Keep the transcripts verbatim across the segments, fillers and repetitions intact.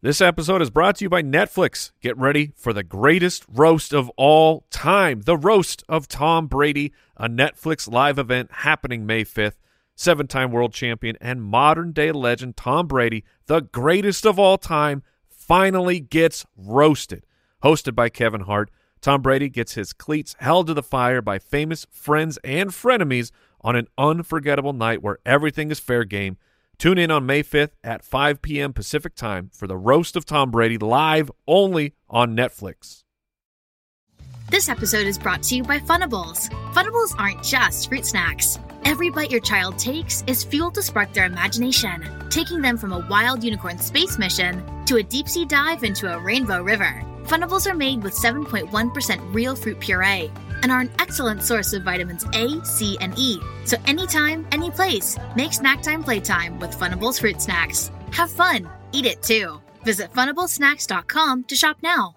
This episode is brought to you by Netflix. Get ready for the greatest roast of all time, the roast of Tom Brady, a Netflix live event happening May fifth. Seven-time world champion and modern-day legend Tom Brady, the greatest of all time, finally gets roasted. Hosted by Kevin Hart, Tom Brady gets his cleats held to the fire by famous friends and frenemies on an unforgettable night where everything is fair game. Tune in on May fifth at five p.m. Pacific Time for the roast of Tom Brady, live only on Netflix. This episode is brought to you by Funables. Funables aren't just fruit snacks. Every bite your child takes is fuel to spark their imagination, taking them from a wild unicorn space mission to a deep-sea dive into a rainbow river. Funables are made with seven point one percent real fruit puree and are an excellent source of vitamins A, C, and E. So anytime, any place, make snack time playtime with Funables fruit snacks. Have fun. Eat it too. Visit funables snacks dot com to shop now.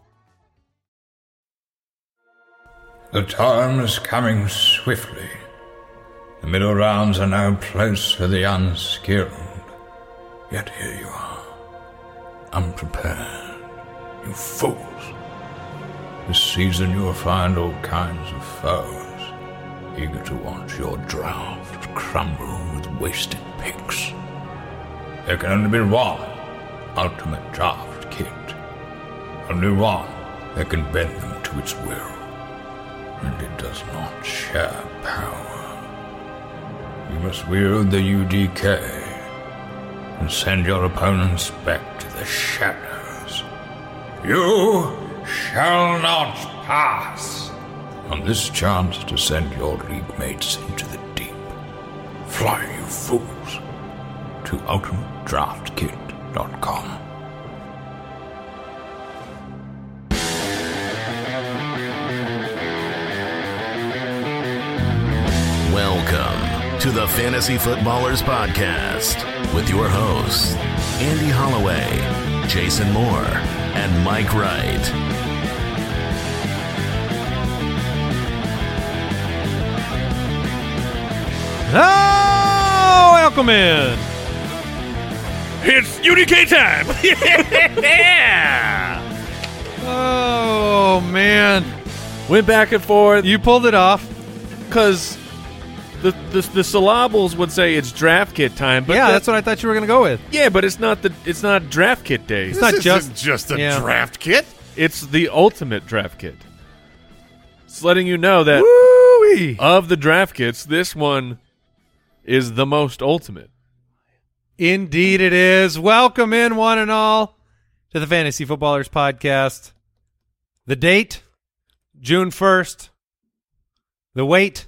The time is coming swiftly. The middle rounds are no place for the unskilled. Yet here you are, unprepared, you fools. This season you will find all kinds of foes, eager to watch your draft crumble with wasted picks. There can only be one ultimate draft kit. Only one that can bend them to its will. And it does not share power. You must wield the U D K and send your opponents back to the shadows. You shall not pass. On this chance to send your league mates into the deep. Fly, you fools, to ultimate draft kit dot com. Welcome to the Fantasy Footballers Podcast with your hosts, Andy Holloway, Jason Moore, and Mike Wright. Oh, welcome in. It's U D K time. Yeah. Oh, man. Went back and forth You pulled it off. because the, the the syllables would say it's draft kit time. But yeah, that- that's what I thought you were going to go with. Yeah, but it's not the it's not draft kit day. It's It's, not This just isn't just a yeah. draft kit. it's the ultimate draft kit. It's letting you know that Woo-wee. of the draft kits, this one is the most ultimate. Indeed it is. Welcome in, one and all, to the Fantasy Footballers Podcast. The date, June first. The wait,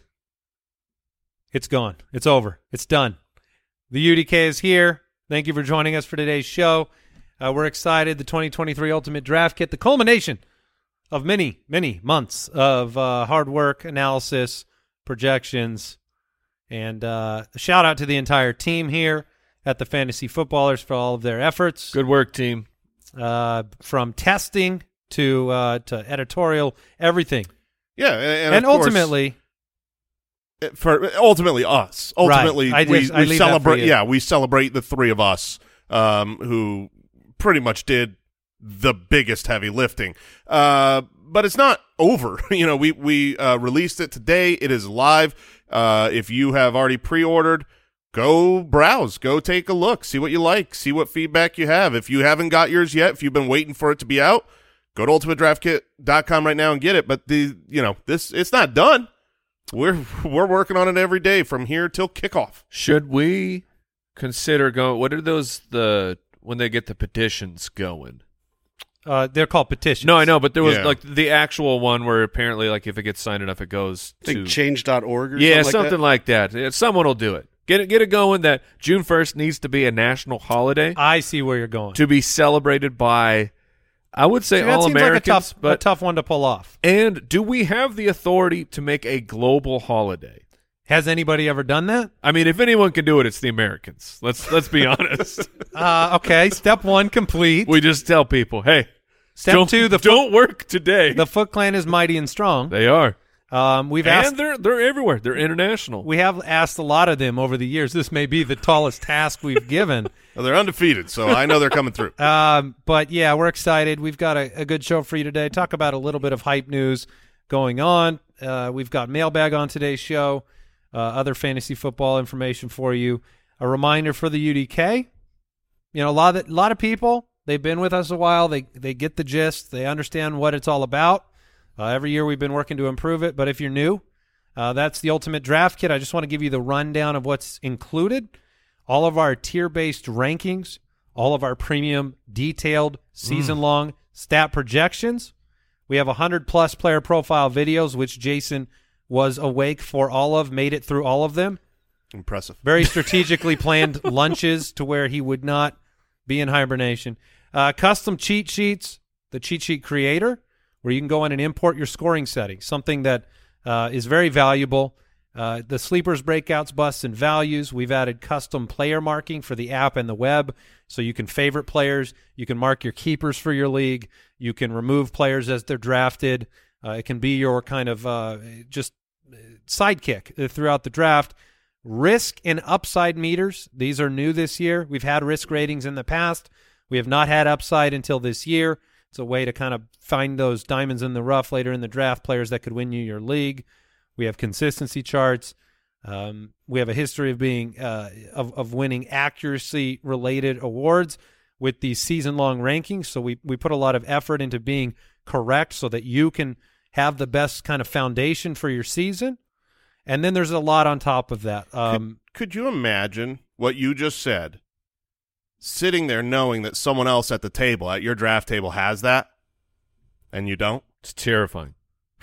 it's gone. It's over. It's done. The U D K is here. Thank you for joining us for today's show. Uh, we're excited. The twenty twenty-three Ultimate Draft Kit, the culmination of many, many months of uh, hard work, analysis, projections, and uh, a shout out to the entire team here at the Fantasy Footballers for all of their efforts. Good work, team. Uh, from testing to uh, to editorial, everything. Yeah, and, And, and of course, ultimately, for ultimately us. Ultimately, Right. I we, just- I we leave that for celebrate. you. Yeah, we celebrate the three of us um, who pretty much did the biggest heavy lifting. Uh, but it's not over. You know, we we uh, released it today. It is live. Uh, if you have already pre-ordered, go browse, go take a look, see what you like, see what feedback you have. If you haven't got yours yet, if you've been waiting for it to be out, go to ultimate draft kit dot com right now and get it. But the you know this it's not done. We're we're working on it every day from here till kickoff. Should we consider going? What are those the when they get the petitions going? uh, they're called petitions. No, I know, but there was Yeah. like the actual one where apparently, like, if it gets signed enough, it goes I think to change dot org or yeah, something, something like like that. Yeah, someone will do it. Get it, get it going. That June first needs to be a national holiday I see where you're going. to be celebrated by, I would say, See, that all seems Americans. like a tough, but a tough one to pull off. and do we have the authority to make a global holiday? Has anybody ever done that? I mean, if anyone can do it, it's the Americans. Let's let's be honest. Uh, okay, step one complete. We just tell people, hey, Step don't, two, the don't work today. the Foot Clan is mighty and strong. They are. Um, we've and asked, they're they're everywhere. They're international. we have asked a lot of them over the years. This may be the tallest task we've given. Well, they're undefeated, so I know they're coming through. Um, but yeah, we're excited. We've got a, a good show for you today. Talk about a little bit of hype news going on. Uh, we've got mailbag on today's show, uh, other fantasy football information for you. A reminder for the U D K. You know, a lot of a lot of people, they've been with us a while. They they get the gist. They understand what it's all about. Uh, every year we've been working to improve it. But if you're new, uh, that's the Ultimate Draft Kit. I just want to give you the rundown of what's included. All of our tier-based rankings, all of our premium detailed season-long mm. stat projections. We have one hundred plus player profile videos, which Jason was awake for all of, made it through all of them. Impressive. Very strategically planned lunches to where he would not be in hibernation. Uh, custom cheat sheets, the cheat sheet creator, where you can go in and import your scoring settings, something that uh, is very valuable. Uh, the sleepers, breakouts, busts, and values. We've added custom player marking for the app and the web, so you can favorite players. You can mark your keepers for your league. You can remove players as they're drafted. Uh, it can be your kind of uh, just sidekick throughout the draft. Risk and upside meters. These are new this year. We've had risk ratings in the past. We have not had upside until this year. It's a way to kind of find those diamonds in the rough later in the draft, players that could win you your league. We have consistency charts. Um, we have a history of being uh, of, of winning accuracy-related awards with these season-long rankings. So we, we put a lot of effort into being correct so that you can have the best kind of foundation for your season. And then there's a lot on top of that. Um, could, could you imagine what you just said, sitting there knowing that someone else at the table, at your draft table, has that, and you don't? It's terrifying.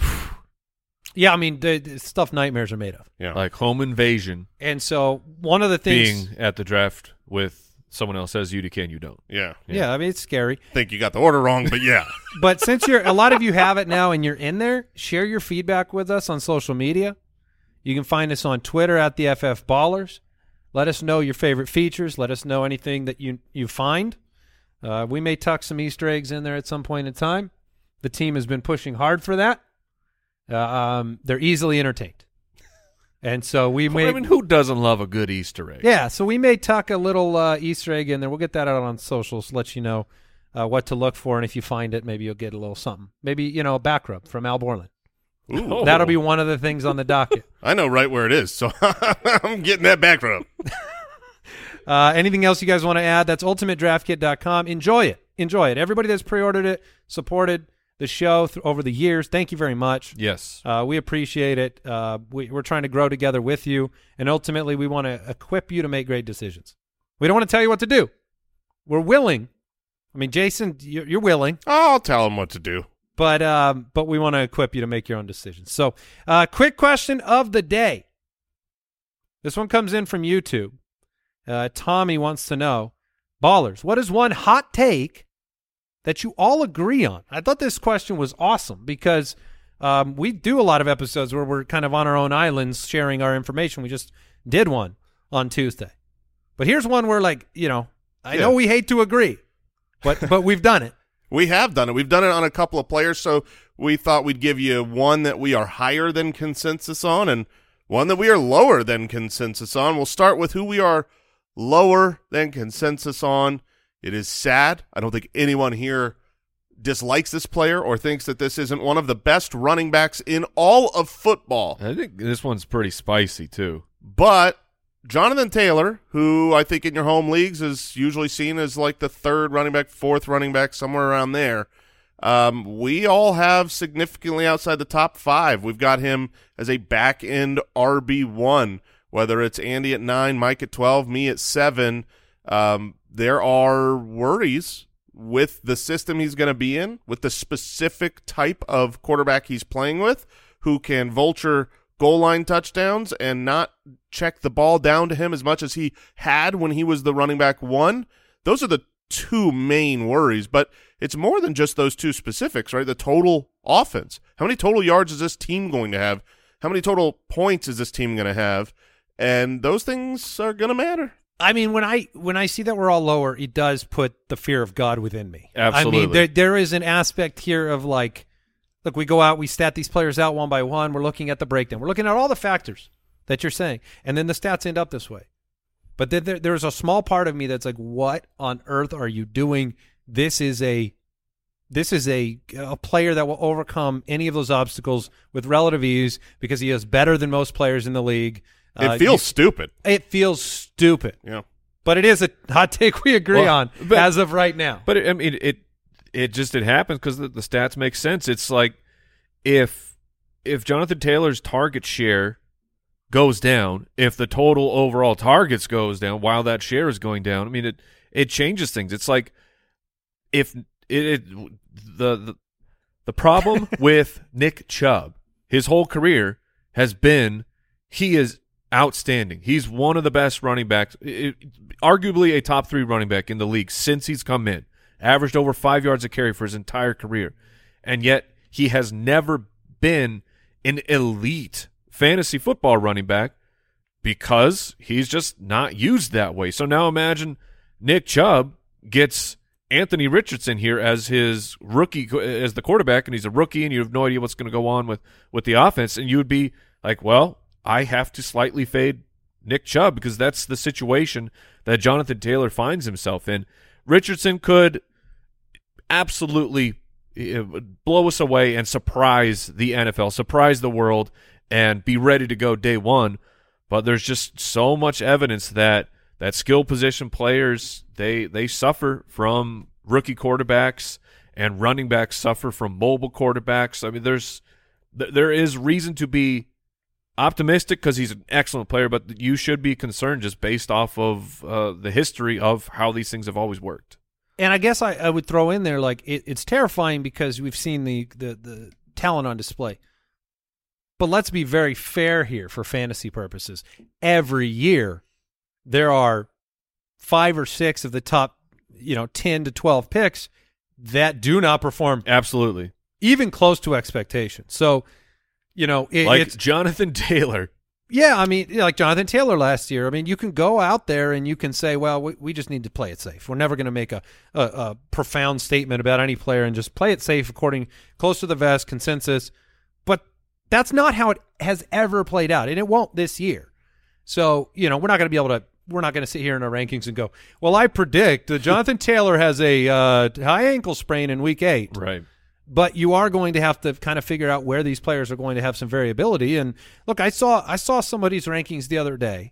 Yeah, I mean, the, the stuff nightmares are made of. Yeah, like home invasion. And so one of the things being at the draft with someone else says you can, you don't. Yeah. yeah, yeah. I mean, it's scary. Think you got the order wrong, but yeah. But since you're a lot of you have it now and you're in there, share your feedback with us on social media. You can find us on Twitter at the F F Ballers. Let us know your favorite features. Let us know anything that you you find. Uh, we may tuck some Easter eggs in there at some point in time. The team has been pushing hard for that. Uh, um, they're easily entertained. And so we may... I mean, who doesn't love a good Easter egg? Yeah, so we may tuck a little uh, Easter egg in there. We'll get that out on socials, let you know uh, what to look for. And if you find it, maybe you'll get a little something. Maybe, you know, a back rub from Al Borland. Ooh. That'll be one of the things on the docket. I know right where it is, so I'm getting that back rub. uh, anything else you guys want to add? That's ultimate draft kit dot com. Enjoy it. Enjoy it. Everybody that's pre-ordered it, supported the show th- over the years, thank you very much. Yes. Uh, we appreciate it. Uh, we, we're trying to grow together with you, and ultimately we want to equip you to make great decisions. We don't want to tell you what to do. We're willing. I mean, Jason, you're, you're willing. I'll tell him what to do. But um, but we want to equip you to make your own decisions. So, uh, quick question of the day. This one comes in from YouTube. Uh, Tommy wants to know, Ballers, what is one hot take that you all agree on? I thought this question was awesome because um, we do a lot of episodes where we're kind of on our own islands sharing our information. We just did one on Tuesday. But here's one where, like, you know, I yeah. know we hate to agree, but but we've done it. We have done it. We've done it on a couple of players, so we thought we'd give you one that we are higher than consensus on and one that we are lower than consensus on. We'll start with who we are lower than consensus on. It is sad. I don't think anyone here dislikes this player or thinks that this isn't one of the best running backs in all of football. I think this one's pretty spicy, too. But Jonathan Taylor, who I think in your home leagues is usually seen as like the third running back, fourth running back, somewhere around there, um, we all have significantly outside the top five. We've got him as a back-end R B one, whether it's Andy at nine, Mike at twelve, me at seven. Um, there are worries with the system he's going to be in, with the specific type of quarterback he's playing with, who can vulture goal line touchdowns and not check the ball down to him as much as he had when he was the running back one. Those are the two main worries, but it's more than just those two specifics, right? The total offense. How many total yards is this team going to have? How many total points is this team going to have? And those things are going to matter. I mean, when I when I see that we're all lower, it does put the fear of God within me. Absolutely. I mean, there there is an aspect here of like, look, we go out, we stat these players out one by one. We're looking at the breakdown. We're looking at all the factors that you're saying, and then the stats end up this way. But then there, there's a small part of me that's like, what on earth are you doing? This is a this is a a player that will overcome any of those obstacles with relative ease because he is better than most players in the league. It uh, feels you, stupid. It feels stupid. Yeah. But it is a hot take we agree well, on but, as of right now. But it, I mean, it it just it happens because the, the stats make sense. It's like if if Jonathan Taylor's target share goes down, if the total overall targets goes down while that share is going down, I mean, it it changes things. It's like if it, it the, the the problem with Nick Chubb, his whole career has been he is outstanding. He's one of the best running backs, it, arguably a top three running back in the league since he's come in. Averaged over five yards a carry for his entire career, and yet he has never been an elite fantasy football running back because he's just not used that way. So now imagine Nick Chubb gets Anthony Richardson here as his rookie, as the quarterback, and he's a rookie, and you have no idea what's going to go on with, with the offense, and you would be like, well, I have to slightly fade Nick Chubb because that's the situation that Jonathan Taylor finds himself in. Richardson could absolutely blow us away and surprise the N F L, surprise the world, and be ready to go day one. But there's just so much evidence that that skill position players, they they suffer from rookie quarterbacks, and running backs suffer from mobile quarterbacks. I mean, there's there is reason to be optimistic because he's an excellent player, but you should be concerned just based off of uh, the history of how these things have always worked. And I guess I, I would throw in there, like, it, it's terrifying because we've seen the, the, the talent on display. But let's be very fair here for fantasy purposes. Every year, there are five or six of the top, you know, ten to twelve picks that do not perform Absolutely. even close to expectation. So, you know, it, like it's Jonathan Taylor. Yeah, I mean, like Jonathan Taylor last year. I mean, you can go out there and you can say, well, we, we just need to play it safe. We're never going to make a, a, a profound statement about any player and just play it safe according close to the vest, consensus. But that's not how it has ever played out, and it won't this year. So, you know, we're not going to be able to – we're not going to sit here in our rankings and go, well, I predict that Jonathan Taylor has a uh, high ankle sprain in week eight. Right. But you are going to have to kind of figure out where these players are going to have some variability. And look, I saw I saw somebody's rankings the other day,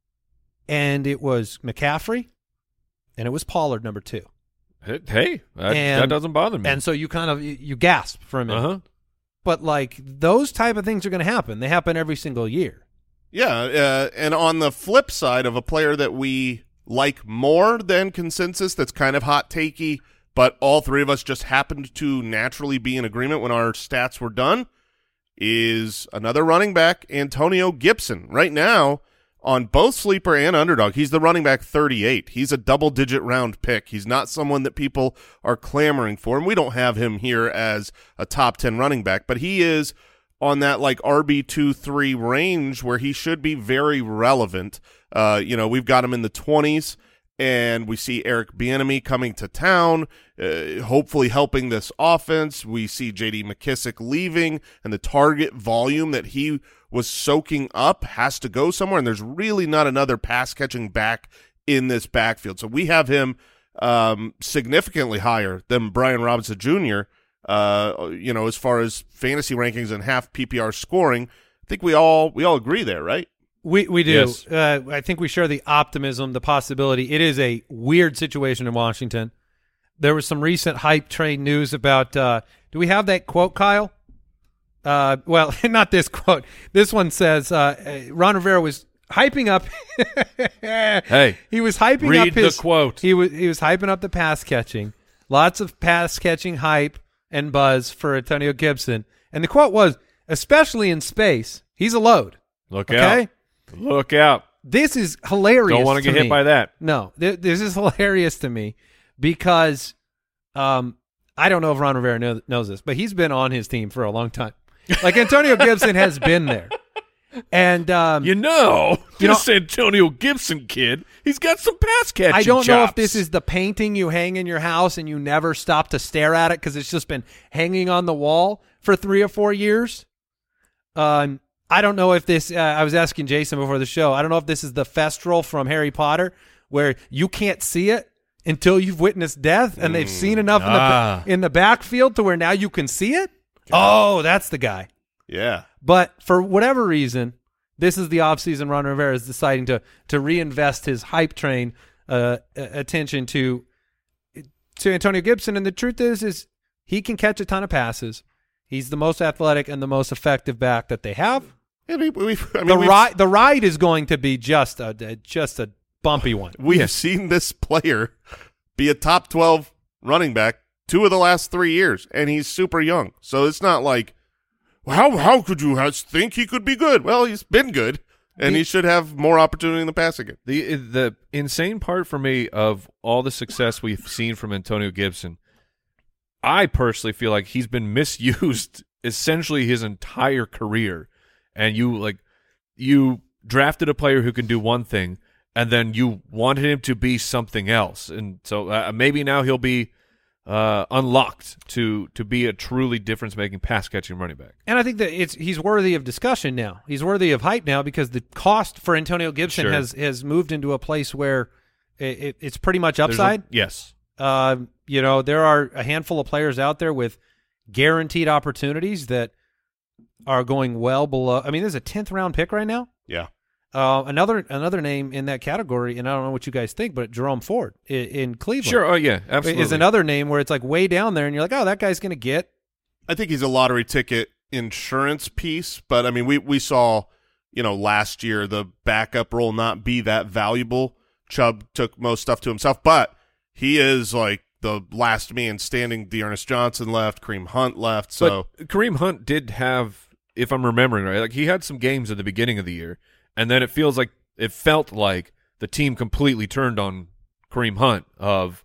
and it was McCaffrey, and it was Pollard number two. Hey, that, and, that doesn't bother me. And so you kind of you gasp for a minute. Uh-huh. But like those type of things are going to happen. They happen every single year. Yeah, uh, and on the flip side of a player that we like more than consensus, that's kind of hot takey, but all three of us just happened to naturally be in agreement when our stats were done, is another running back, Antonio Gibson. Right now, on both Sleeper and Underdog, he's the running back thirty-eight. He's a double-digit round pick. He's not someone that people are clamoring for, and we don't have him here as a top ten running back, but he is on that like R B two three range where he should be very relevant. Uh, you know, we've got him in the twenties. And we see Eric Bieniemy coming to town, uh, hopefully helping this offense. We see J D McKissick leaving, and the target volume that he was soaking up has to go somewhere, and there's really not another pass-catching back in this backfield. So we have him um, significantly higher than Brian Robinson Junior, uh, you know, as far as fantasy rankings and half P P R scoring. I think we all we all agree there, right? We we do. Yes. Uh, I think we share the optimism, the possibility. It is a weird situation in Washington. There was some recent hype train news about uh, – do we have that quote, Kyle? Uh, well, not this quote. This one says uh, Ron Rivera was hyping up – Hey, he was hyping read up his – the quote. He was, he was hyping up the pass catching. Lots of pass catching hype and buzz for Antonio Gibson. And the quote was, especially in space, he's a load. Look okay? out. Look out. This is hilarious. Don't want to get me. hit by that. No, th- this is hilarious to me because um, I don't know if Ron Rivera know- knows this, but he's been on his team for a long time. Like Antonio Gibson has been there. And um, You know, You know- this Antonio Gibson kid, he's got some pass catching I don't know if chops. this is the painting you hang in your house and you never stop to stare at it because it's just been hanging on the wall for three or four years. Um, I don't know if this. Uh, I was asking Jason before the show. I don't know if this is the Festral from Harry Potter, where you can't see it until you've witnessed death, and they've seen enough Ah. in the in the backfield to where now you can see it. Oh, that's the guy. Yeah. But for whatever reason, this is the offseason. Ron Rivera is deciding to to reinvest his hype train uh, attention to to Antonio Gibson. And the truth is, is he can catch a ton of passes. He's the most athletic and the most effective back that they have. Yeah, we, we, I mean, The we've, ride the ride is going to be just a just a bumpy one. we've seen this player be a top twelve running back two of the last three years, and he's super young. So it's not like, how how could you have, think he could be good? Well, he's been good, and The- he should have more opportunity in the passing game. The the insane part for me of all the success we've seen from Antonio Gibson, I personally feel like he's been misused essentially his entire career. And you like you drafted a player who can do one thing, and then you wanted him to be something else. And so uh, maybe now he'll be uh, unlocked to to be a truly difference-making pass-catching running back. And I think that it's he's worthy of discussion now. He's worthy of hype now because the cost for Antonio Gibson Sure. has has moved into a place where it, it, it's pretty much There's a- upside. yes. Uh, you know, there are a handful of players out there with guaranteed opportunities that are going well below. I mean, there's a tenth round pick right now. Yeah. Uh, another another name in that category, and I don't know what you guys think, but Jerome Ford in, in Cleveland Sure. Oh, yeah. Absolutely. is another name where it's like way down there, and you're like, oh, that guy's going to get. I think he's a lottery ticket insurance piece, but I mean, we we saw, you know, last year the backup role not be that valuable. Chubb took most stuff to himself, but he is like the last man standing. Dearness Johnson left, Kareem Hunt left, so But Kareem Hunt did have, if I'm remembering right, like he had some games at the beginning of the year, and then it feels like it felt like the team completely turned on Kareem Hunt of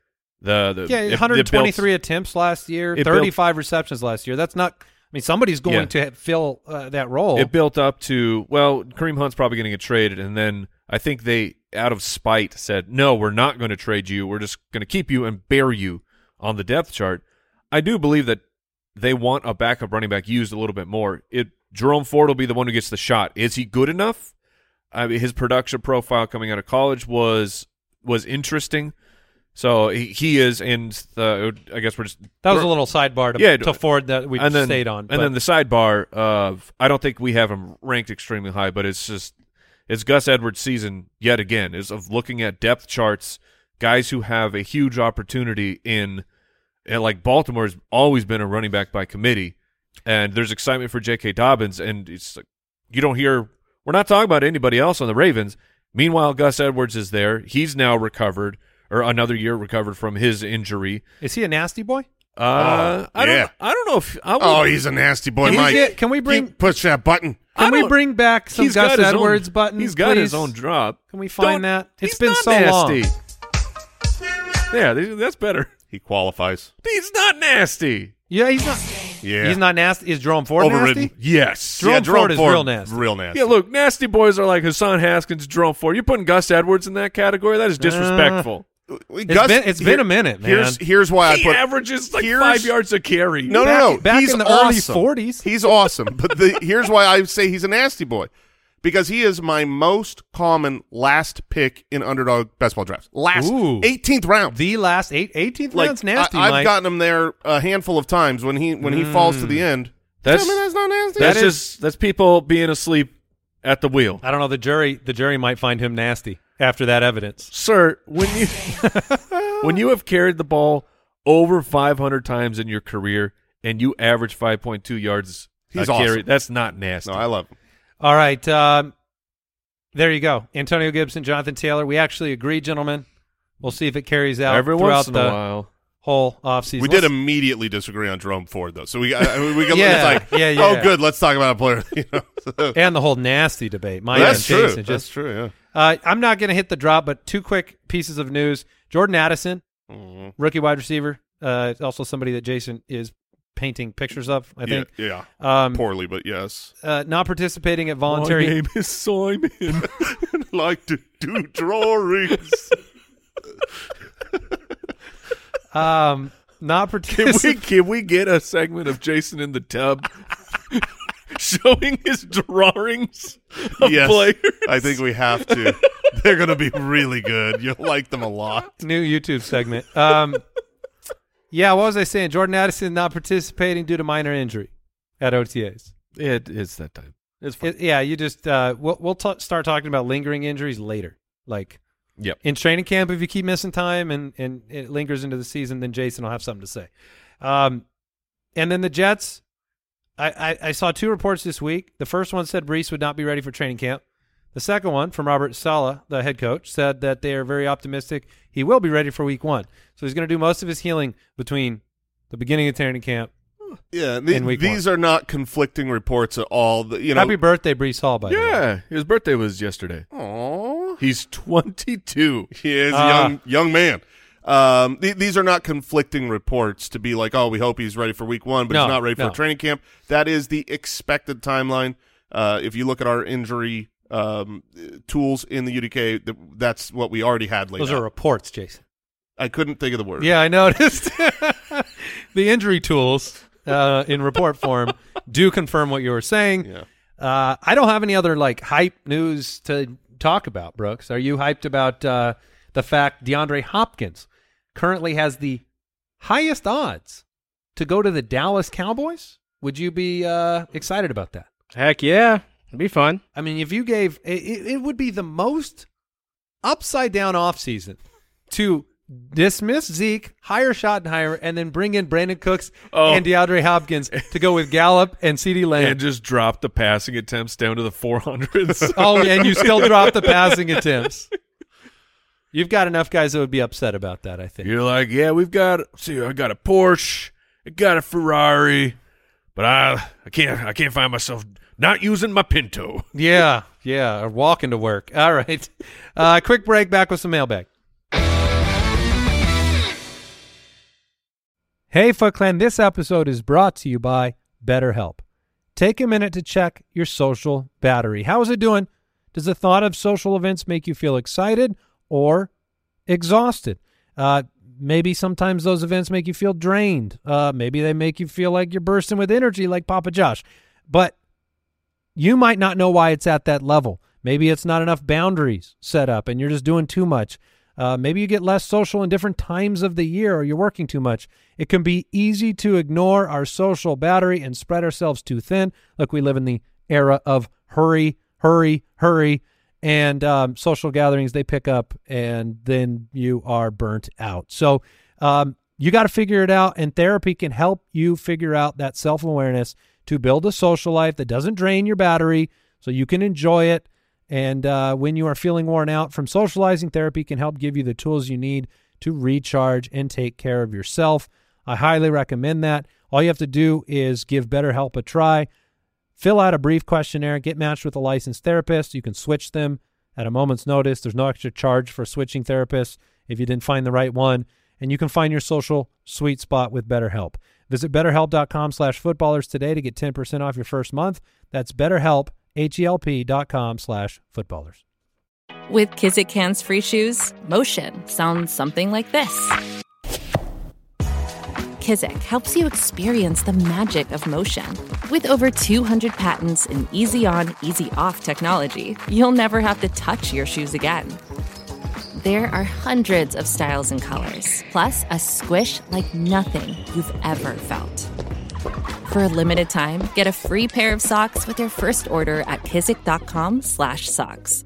the, the Yeah, it- it one hundred twenty-three built- attempts last year, it thirty-five receptions last year. That's not. I mean, somebody's going Yeah. to fill uh, that role. It built up to, well, Kareem Hunt's probably going to get traded, and then I think they, out of spite, said, no, we're not going to trade you. We're just going to keep you and bury you on the depth chart. I do believe that they want a backup running back used a little bit more. It Jerome Ford will be the one who gets the shot. Is he good enough? I mean, his production profile coming out of college was was interesting. So he, he is, and the, I guess we're just that was a little sidebar to, Yeah, to Ford that we and then, stayed on. And but- then the sidebar of, I don't think we have him ranked extremely high, but it's just, it's Gus Edwards' season yet again, is of looking at depth charts, guys who have a huge opportunity in, and like Baltimore's always been a running back by committee, and there's excitement for J K. Dobbins, and it's like, you don't hear, we're not talking about anybody else on the Ravens. Meanwhile, Gus Edwards is there. He's now recovered, or another year recovered from his injury. is he a nasty boy? Uh, Oh, I don't. yeah. I don't know if. I would, oh, he's a nasty boy, Can we Mike. get- can we bring- Keep- push that button? I Can we don't- bring back some he's Gus got his own- Edwards buttons? He's got his please? own drop. Can we find Don't- that? It's he's been not so nasty. long. Yeah, th- that's better. He qualifies. He's not nasty. Yeah, he's not. Yeah, He's not nasty. Is Jerome Ford overridden. nasty? Yes. Jerome yeah, Jerome Ford is real nasty. Real nasty. Yeah, look, nasty boys are like Hassan Haskins, Jerome Ford. You're putting Gus Edwards in that category? That is disrespectful. We- It's Gus- been it's been a minute, man. Here's here's why I he put averages like here's- five yards a carry. No, back, no, no. Back he's in the awesome. early forties. He's awesome. But the, here's why I say he's a nasty boy. Because he is my most common last pick in underdog best ball drafts. Last Ooh. eighteenth round. The last eight, eighteenth Like round's nasty, I, I've Mike. gotten him there a handful of times when he when he falls to the end. That's- Tell me that's not nasty. That's That is- just that's people being asleep at the wheel. I don't know. The jury, the jury might find him nasty after that evidence. Sir, when you when you have carried the ball over five hundred times in your career and you average five point two yards He's a carry, awesome. that's not nasty. no, I love him. All right, um, there you go. Antonio Gibson, Jonathan Taylor. We actually agree, gentlemen. We'll see if it carries out Every throughout once in the a while. whole offseason. We Let's- did immediately disagree on Jerome Ford though, so we I mean, we got Yeah, it's like yeah, yeah. oh good, let's talk about a player. You know? So- and the whole nasty debate. My that's and true. Jason, That's just true. Yeah. Uh, I'm not going to hit the drop, but two quick pieces of news. Jordan Addison, Mhm. rookie wide receiver, uh, also somebody that Jason is painting pictures of, I Yeah, think. yeah. Um, Poorly, but yes. uh, not participating at voluntary. My name is Simon. Like to do drawings. Um, not Can participating. we can we get a segment of Jason in the tub showing his drawings of Yes, players? I think we have to. They're going to be really good. You'll like them a lot. New YouTube segment. Um, yeah, what was I saying? Jordan Addison not participating due to minor injury at O T As. It, it's that time. It's fine. It, yeah, you just uh, we'll we'll t- start talking about lingering injuries later. Like, Yep. in training camp, if you keep missing time and and it lingers into the season, then Jason will have something to say. Um, and then the Jets. I, I I saw two reports this week. The first one said Brees would not be ready for training camp. The second one from Robert Saleh, the head coach, said that they are very optimistic he will be ready for week one. So he's going to do most of his healing between the beginning of training camp. Yeah, the, In week these are not conflicting reports at all. The- You know, Happy birthday, Brees Hall, by the way. Yeah, his birthday was yesterday. Aww. He's twenty-two. He is Ah. a young young man. Um, th- these are not conflicting reports to be like, oh, we hope he's ready for week one, but No, he's not ready for no. training camp. That is the expected timeline. Uh, if you look at our injury um, tools in the U D K, th- that's what we already had laid Those out. are reports, Jason. I couldn't think of the word. Yeah, I noticed. The injury tools uh, in report form do confirm what you were saying. Yeah. Uh, I don't have any other like hype news to talk about, Brooks. Are you hyped about uh, the fact DeAndre Hopkins currently has the highest odds to go to the Dallas Cowboys? Would you be uh, excited about that? Heck yeah. It'd be fun. I mean, if you gave it, it would be the most upside down offseason to dismiss Zeke, hire Schottenheimer, and then bring in Brandon Cooks Oh. and DeAndre Hopkins to go with Gallup and CeeDee Lamb. And just drop the passing attempts down to the four hundreds. Oh, and you still drop the passing attempts. You've got enough guys that would be upset about that, I think. You're like, yeah, we've got, see, I got a Porsche, I got a Ferrari, but I, I can't, I can't find myself not using my Pinto. Yeah, yeah, or walking to work. All right. Uh, quick break, back with some mailbag. Hey, Foot Clan, this episode is brought to you by BetterHelp. Take a minute to check your social battery. How is it doing? Does the thought of social events make you feel excited or exhausted? Uh, maybe sometimes those events make you feel drained. Uh, maybe they make you feel like you're bursting with energy like Papa Josh. But you might not know why it's at that level. Maybe it's not enough boundaries set up and you're just doing too much. Uh, maybe you get less social in different times of the year or you're working too much. It can be easy to ignore our social battery and spread ourselves too thin. Look, we live in the era of hurry, hurry, hurry, and um, social gatherings, they pick up and then you are burnt out. So um, you got to figure it out, and therapy can help you figure out that self-awareness to build a social life that doesn't drain your battery so you can enjoy it. And uh, when you are feeling worn out from socializing, therapy can help give you the tools you need to recharge and take care of yourself. I highly recommend that. All you have to do is give BetterHelp a try. Fill out a brief questionnaire, get matched with a licensed therapist. You can switch them at a moment's notice. There's no extra charge for switching therapists if you didn't find the right one. And you can find your social sweet spot with BetterHelp. Visit betterhelp.com slash footballers today to get ten percent off your first month. That's BetterHelp. H-E-L-P dot com slash footballers. With Kizik Hands Free Shoes, motion sounds something like this. Kizik helps you experience the magic of motion. With over two hundred patents and easy-on, easy-off technology, you'll never have to touch your shoes again. There are hundreds of styles and colors, plus a squish like nothing you've ever felt. For a limited time, get a free pair of socks with your first order at kizik.com slash socks.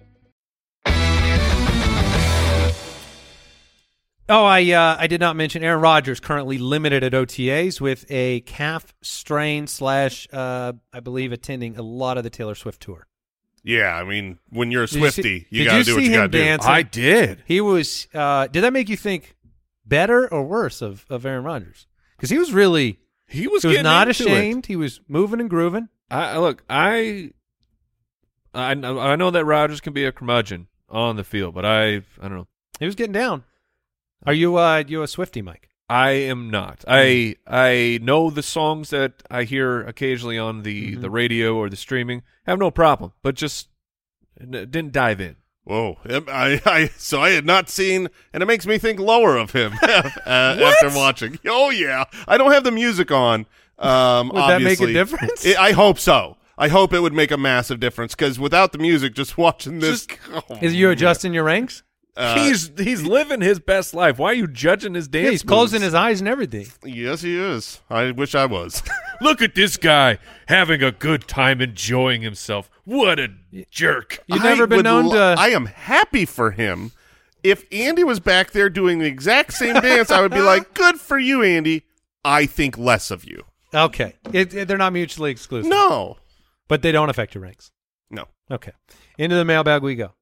Oh, I uh, I did not mention Aaron Rodgers currently limited at O T As with a calf strain slash, uh, I believe, attending a lot of the Taylor Swift tour. Yeah, I mean, when you're a Did you see- Swiftie, you, did got to you do what see you him got to do. dancing? I did. He was, uh, did that make you think better or worse of, of Aaron Rodgers? Because he was really, He was, he was getting not into ashamed. He was moving and grooving. It. I look, I, I know, I know that Rodgers can be a curmudgeon on the field, but I, I don't know. He was getting down. Are you, uh, you a Swiftie, Mike? I am not. I I know the songs that I hear occasionally on the, Mm-hmm. the radio or the streaming. Have no problem, but just n- didn't dive in. Whoa! I, I so I had not seen, and it makes me think lower of him uh, after watching. Oh yeah, I don't have the music on. Um, Would that make a obviously. difference? It, I hope so. I hope it would make a massive difference because without the music, just watching this, oh, Is you man. adjusting your ranks? Uh, he's he's living his best life. Why are you judging his dance? Yeah, he's closing moves? his eyes and everything. Yes, he is. I wish I was. Look at this guy having a good time enjoying himself. What a jerk. You've never I been would known lo- to. I am happy for him. If Andy was back there doing the exact same dance, I would be like, "Good for you, Andy." I think less of you. Okay, it, it- they're not mutually exclusive. No, But they don't affect your ranks. no. Okay. Into the mailbag we go.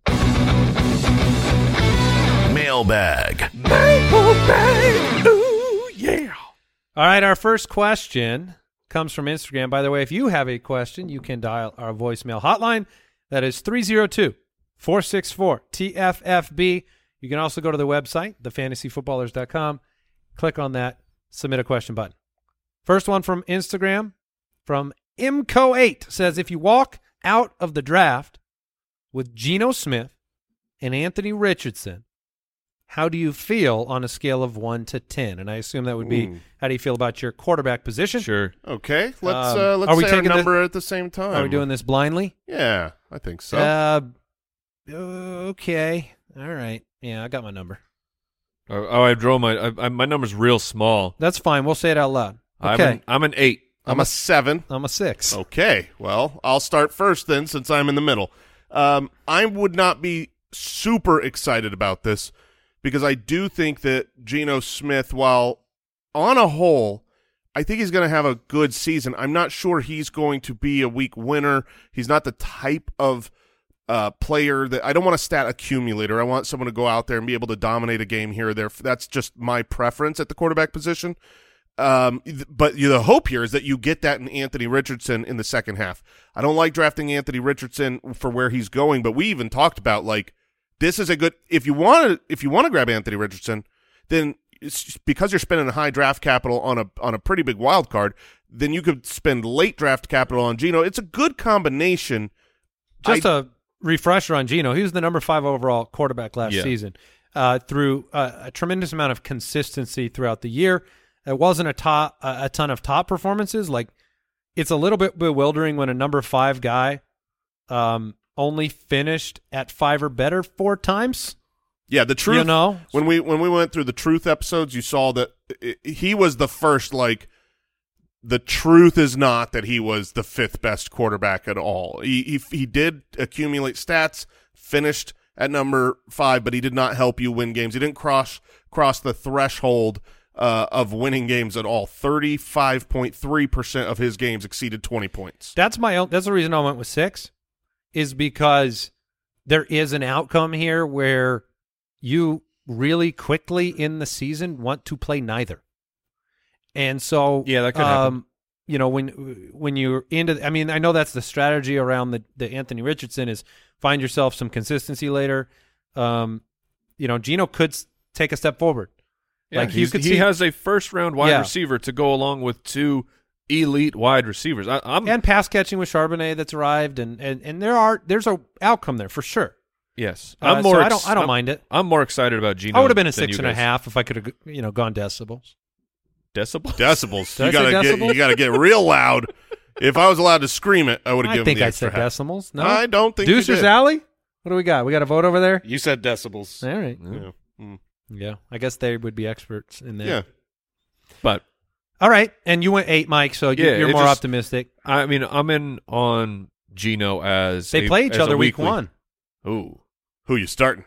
Mailbag. Ooh, yeah. All right, our first question comes from Instagram. By the way, if you have a question, you can dial our voicemail hotline. That is three oh two, four six four, T F F B. You can also go to the website, the fantasy footballers dot com. Click on that submit a question button. First one from Instagram from M C O eight says, if you walk out of the draft with Geno Smith and Anthony Richardson, how do you feel on a scale of one to ten? And I assume that would be, Ooh. how do you feel about your quarterback position? Sure. Okay, let's Um, uh, let's are we say our taking the- number at the same time. Are we doing this blindly? Yeah, I think so. Uh, okay. All right. Yeah, I got my number. Oh, oh, I drove my I, I, my number's real small. That's fine. We'll say it out loud. I'm Okay. an, I'm an eight. I'm a seven. I'm a six. Okay, well, I'll start first then since I'm in the middle. Um, I would not be super excited about this because I do think that Geno Smith, while on a whole, I think he's going to have a good season. I'm not sure he's going to be a week winner. He's not the type of uh, player that – I don't want a stat accumulator. I want someone to go out there and be able to dominate a game here or there. That's just my preference at the quarterback position. Um, th- but you, the hope here is that you get that in Anthony Richardson in the second half. I don't like drafting Anthony Richardson for where he's going, but we even talked about like this is a good if you want to if you want to grab Anthony Richardson, then it's because you're spending a high draft capital on a on a pretty big wild card, then you could spend late draft capital on Geno. It's a good combination. Just I, a refresher on Geno. He was the number five overall quarterback last Yeah. season uh, through uh, a tremendous amount of consistency throughout the year. It wasn't a top, a a ton of top performances. Like, it's a little bit bewildering when a number five guy um, only finished at five or better four times. yeah, the truth. You know, When we when we went through the truth episodes, you saw that i he was the first. Like, the truth is not that he was the fifth best quarterback at all. He he, he did accumulate stats, finished at number five, but he did not help you win games. He didn't cross cross the threshold uh, of winning games at all. Thirty-five point three percent of his games exceeded twenty points. that's my own. That's the reason I went with six, is because there is an outcome here where you really quickly in the season want to play neither. And so, Yeah, that could happen. um, you know, when when you're into, I mean, I know that's the strategy around the, the Anthony Richardson is find yourself some consistency later. Um, you know, Geno could s- take a step forward. Yeah, like you he's- could he see, has a first round wide Yeah. receiver to go along with two elite wide receivers. I, I'm and pass catching with Charbonnet that's arrived, and and and there are there's a outcome there for sure. yes, Uh, I'm more. so I ex- don't I don't I'm- mind it. I'm more excited about Geno. I would have been a than six you and a guys. half if I could have you know gone decibels. Decibels. Decibels. Did I You say gotta get decibels? you gotta get real loud. If I was allowed to scream it, I would have I given think the I extra said half. decimals. No, I don't think Deucer's you did. Alley. What do we got? We got a vote over there. You said decibels. All right. Yeah. Mm. Yeah, I guess they would be experts in there. Yeah. But All right, and you went eight, Mike. So you, Yeah, you're it more just- optimistic. I mean, I'm in on Geno as They a- play each as a other week weekly- one. Ooh, Who you starting?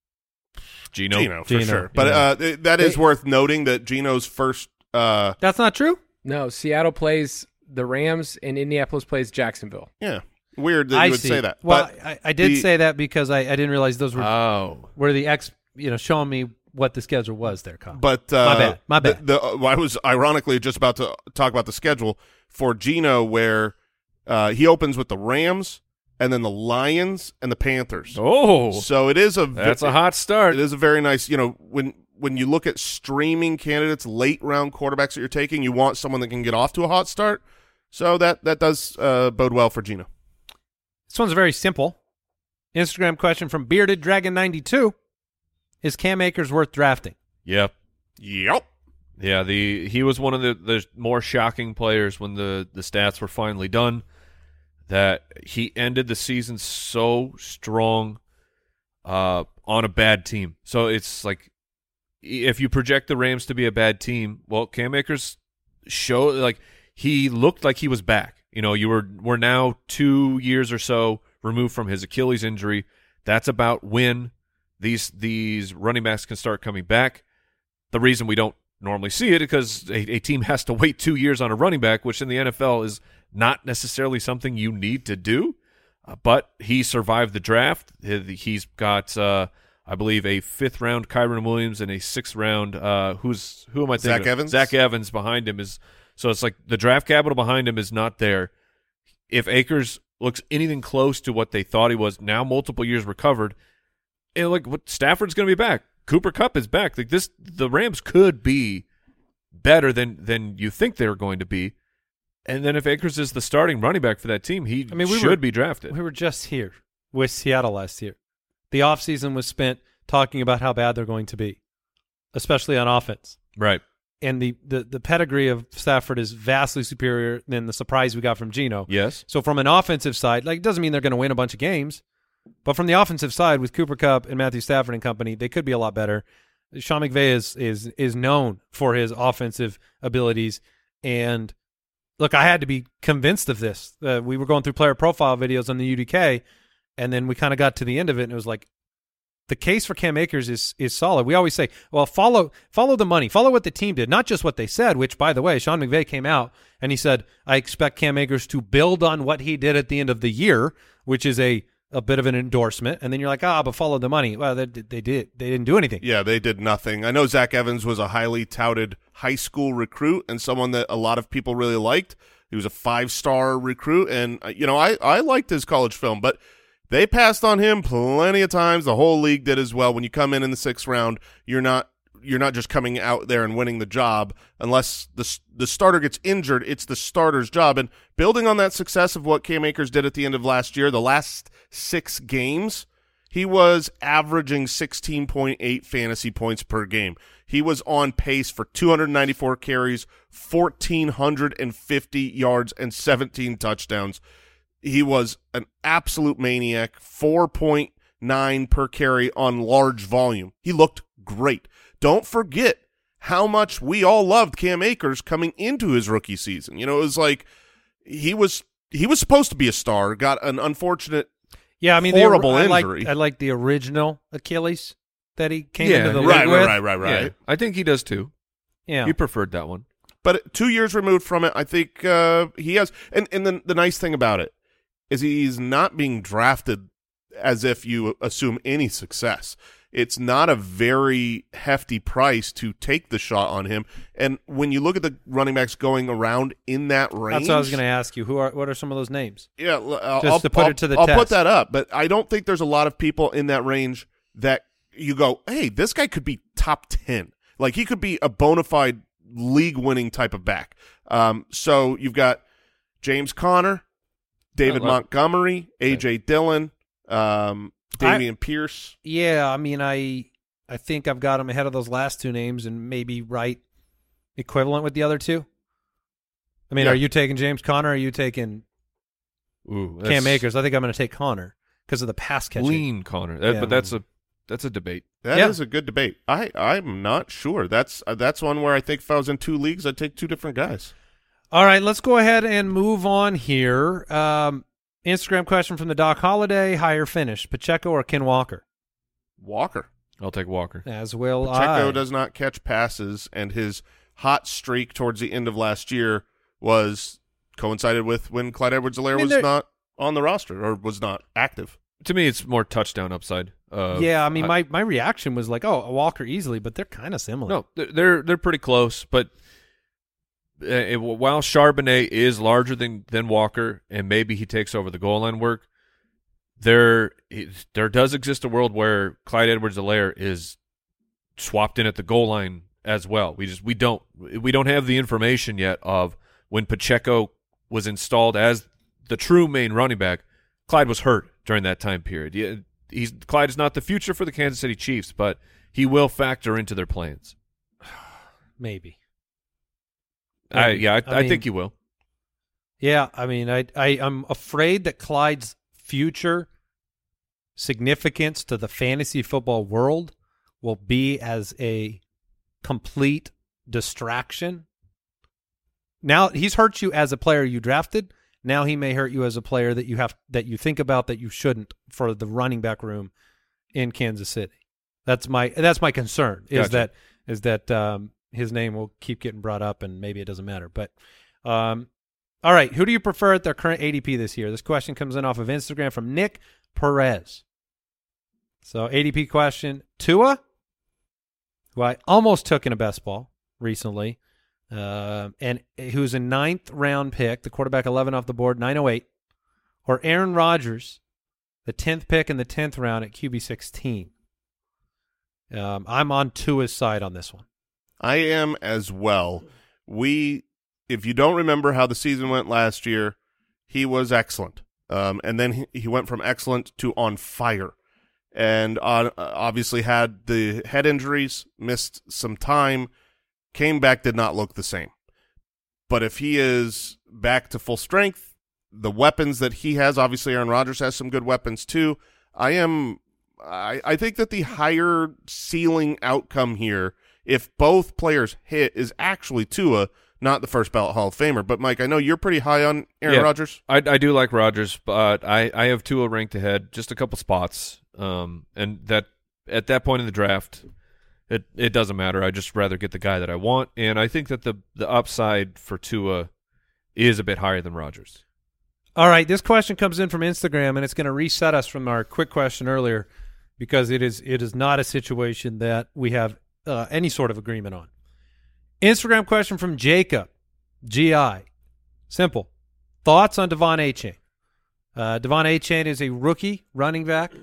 Geno. Geno, for Geno, sure. But yeah. uh, th- that is They- worth noting that Geno's first uh, That's not true. No, Seattle plays the Rams and Indianapolis plays Jacksonville. yeah. Weird that I you would see. say that. Well, but I, I did the- say that because I, I didn't realize those were Oh, were the ex. You know, showing me what the schedule was there, Kyle. But uh, My bad. My bad. The, the, uh, I was ironically just about to talk about the schedule for Geno, where uh, he opens with the Rams and then the Lions and the Panthers. oh, So it is a ve- that's a hot start. It is a very nice. You know, when when you look at streaming candidates, late round quarterbacks that you're taking, you want someone that can get off to a hot start. So that that does uh, bode well for Geno. This one's very simple. Instagram question from Bearded Dragon ninety-two. Is Cam Akers worth drafting? Yep. Yep. Yeah, the he was one of the, the more shocking players when the, the stats were finally done, that he ended the season so strong uh, on a bad team. So it's like, if you project the Rams to be a bad team, well, Cam Akers show like he looked like he was back. You know, you were we're now two years or so removed from his Achilles injury. That's about when these these running backs can start coming back. The reason we don't normally see it is because a, a team has to wait two years on a running back, which in the N F L is not necessarily something you need to do. Uh, but he survived the draft. He, he's got, uh, I believe, a fifth-round Kyren Williams and a sixth-round, uh, who's who am I thinking Zach of? Evans? Zach Evans behind him. is So it's like the draft capital behind him is not there. If Akers looks anything close to what they thought he was, now multiple years recovered, and like what Stafford's going to be back. Cooper Kupp is back. Like this, the Rams could be better than than you think they're going to be. And then if Akers is the starting running back for that team, he I mean, we should were, be drafted. We were just here with Seattle last year. The offseason was spent talking about how bad they're going to be, especially on offense. Right. And the, the, the pedigree of Stafford is vastly superior than the surprise we got from Geno. Yes. So from an offensive side, like it doesn't mean they're going to win a bunch of games, but from the offensive side with Cooper Kupp and Matthew Stafford and company, they could be a lot better. Sean McVay is is is known for his offensive abilities, and look, I had to be convinced of this. Uh, we were going through player profile videos on the U D K, and then we kind of got to the end of it, and it was like, the case for Cam Akers is is solid. We always say, well, follow follow the money, follow what the team did, not just what they said. Which, by the way, Sean McVay came out and he said, I expect Cam Akers to build on what he did at the end of the year, which is a a bit of an endorsement. And then you're like, ah, but follow the money. Well, they, they did. They didn't do anything. Yeah, they did nothing. I know Zach Evans was a highly touted high school recruit and someone that a lot of people really liked. He was a five-star recruit, and you know, I, I liked his college film, but they passed on him plenty of times. The whole league did as well. When you come in in the sixth round, you're not you're not just coming out there and winning the job unless the the starter gets injured. It's the starter's job. And building on that success of what Cam Akers did at the end of last year, the last six games, he was averaging sixteen point eight fantasy points per game. He was on pace for two hundred ninety-four carries, one thousand four hundred fifty yards, and seventeen touchdowns. He was an absolute maniac, four point nine per carry on large volume. He looked great. Don't forget how much we all loved Cam Akers coming into his rookie season. You know, it was like he was he was supposed to be a star, got an unfortunate, yeah, I mean, horrible the, I injury. Like, I like the original Achilles that he came Yeah, into the right, league right, with. right, right, right, Yeah, I think he does too. Yeah, He preferred that one. But two years removed from it, I think uh, he has. And and the the nice thing about it is he's not being drafted as if you assume any success. It's not a very hefty price to take the shot on him. And when you look at the running backs going around in that range, that's what I was going to ask you. Who are what are some of those names? Yeah, uh, Just I'll, to put I'll, it to the I'll test. put that up. But I don't think there's a lot of people in that range that you go, hey, this guy could be top ten. Like he could be a bona fide league-winning type of back. Um, so you've got James Conner, David I love- Montgomery, A J Dillon, um, Dameon Pierce. Yeah, I mean, I I think I've got him ahead of those last two names and maybe right equivalent with the other two. I mean, Yeah. are you taking James Conner or are you taking Ooh, that's Cam Akers? I think I'm going to take Conner because of the pass catching. lean Connor. That, Yeah. But that's a that's a debate. That Yeah. is a good debate. I, I'm not sure. That's uh, that's one where I think if I was in two leagues, I'd take two different guys. All right, let's go ahead and move on here. Um, Instagram question from the Doc Holiday: higher finish, Pacheco or Ken Walker? Walker. I'll take Walker. As will Pacheco I. does not catch passes, and his hot streak towards the end of last year was coincided with when Clyde Edwards-Helaire I mean, was there- not on the roster or was not active. To me, it's more touchdown upside. Uh, yeah, I mean, my, my reaction was like, oh, a Walker easily, but they're kind of similar. No, they're they're, they're pretty close. But uh, it, while Charbonnet is larger than than Walker, and maybe he takes over the goal line work, there is, there does exist a world where Clyde Edwards-Helaire is swapped in at the goal line as well. We just we don't we don't have the information yet of when Pacheco was installed as the true main running back. Clyde was hurt during that time period. Yeah, he's Clyde is not the future for the Kansas City Chiefs, but he will factor into their plans. Maybe. I, yeah, I, I I mean, think you will. Yeah, I mean, I, I, I'm afraid that Clyde's future significance to the fantasy football world will be as a complete distraction. Now, he's hurt you as a player you drafted. Now he may hurt you as a player that you have that you think about that you shouldn't for the running back room in Kansas City. That's my that's my concern is Gotcha. that is that um, his name will keep getting brought up and maybe it doesn't matter. But um, all right, who do you prefer at their current A D P this year? This question comes in off of Instagram from Nick Perez. So A D P question: Tua, who I almost took in a best ball recently. Uh, and who's a ninth round pick, the quarterback eleven off the board, nine oh eight, or Aaron Rodgers, the tenth pick in the tenth round at Q B sixteen. Um, I'm on Tua's side on this one. I am as well. We, if you don't remember how the season went last year, he was excellent. Um, and then he, he went from excellent to on fire. And uh, obviously had the head injuries, missed some time, came back, did not look the same. But if he is back to full strength, the weapons that he has, obviously Aaron Rodgers has some good weapons too. I am, I, I think that the higher ceiling outcome here, if both players hit, is actually Tua, not the first ballot Hall of Famer. But Mike, I know you're pretty high on Aaron yeah, Rodgers. I, I do like Rodgers, but I, I have Tua ranked ahead, just a couple spots. Um, and that at that point in the draft, It it doesn't matter. I just rather get the guy that I want, and I think that the the upside for Tua is a bit higher than Rodgers. All right, this question comes in from Instagram, and it's going to reset us from our quick question earlier because it is it is not a situation that we have uh, any sort of agreement on. Instagram question from Jacob, G I. Simple. Thoughts on Devon Achane? Uh, Devon Achane is a rookie running back.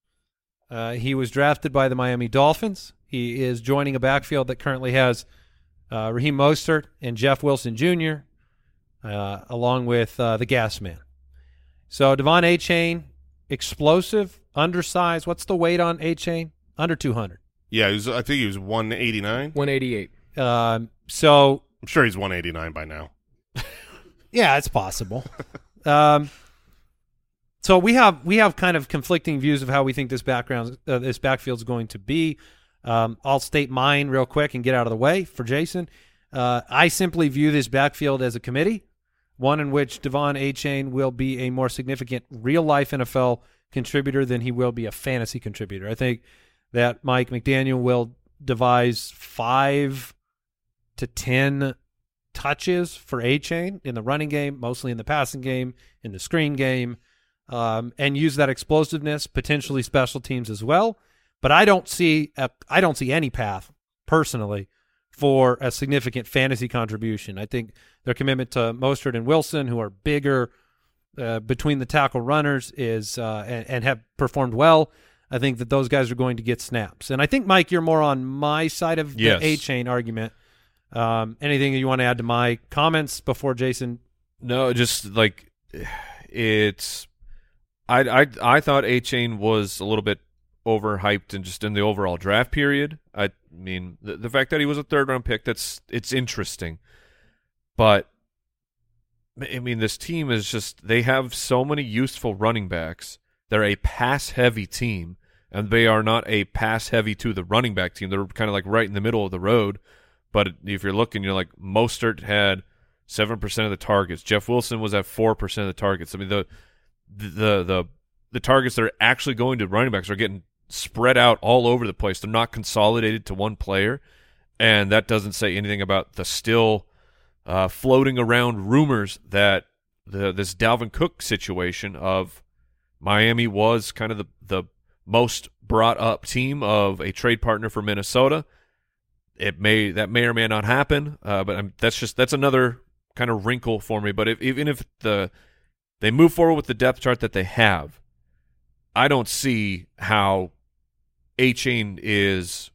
Uh, he was drafted by the Miami Dolphins. He is joining a backfield that currently has uh, Raheem Mostert and Jeff Wilson Junior, uh, along with uh, the Gas Man. So Devon Achane, explosive, undersized. What's the weight on Achane? Under two hundred. Yeah, he was, I think he was one eighty-nine. one eighty-eight. Um, so I'm sure he's one eighty-nine by now. yeah, it's possible. um, so we have we have kind of conflicting views of how we think this background uh, this backfield is going to be. Um, I'll state mine real quick and get out of the way for Jason. Uh, I simply view this backfield as a committee, one in which Devon Achane will be a more significant real-life N F L contributor than he will be a fantasy contributor. I think that Mike McDaniel will devise five to ten touches for Achane in the running game, mostly in the passing game, in the screen game, um, and use that explosiveness, potentially special teams as well. But I don't see a, I don't see any path personally for a significant fantasy contribution. I think their commitment to Mostert and Wilson, who are bigger uh, between the tackle runners, is uh, and, and have performed well. I think that those guys are going to get snaps. And I think, Mike, you're more on my side of yes. the Achane argument. Um, anything you want to add to my comments before Jason? No, just like it's. I I I thought Achane was a little bit overhyped and just in the overall draft period. I mean, the, the fact that he was a third round pick, that's it's interesting. But I mean, this team is just, they have so many useful running backs. They're a pass heavy team, and they are not a pass heavy to the running back team. They're kind of like right in the middle of the road. But if you're looking, you're like, Mostert had seven percent of the targets. Jeff Wilson was at four percent of the targets. I mean, the the the the targets that are actually going to running backs are getting spread out all over the place. They're not consolidated to one player, and that doesn't say anything about the still uh, floating around rumors that the this Dalvin Cook situation of Miami was kind of the, the most brought up team of a trade partner for Minnesota. It may that may or may not happen, uh, but I'm, that's just that's another kind of wrinkle for me. But if, even if the they move forward with the depth chart that they have, I don't see how Achane is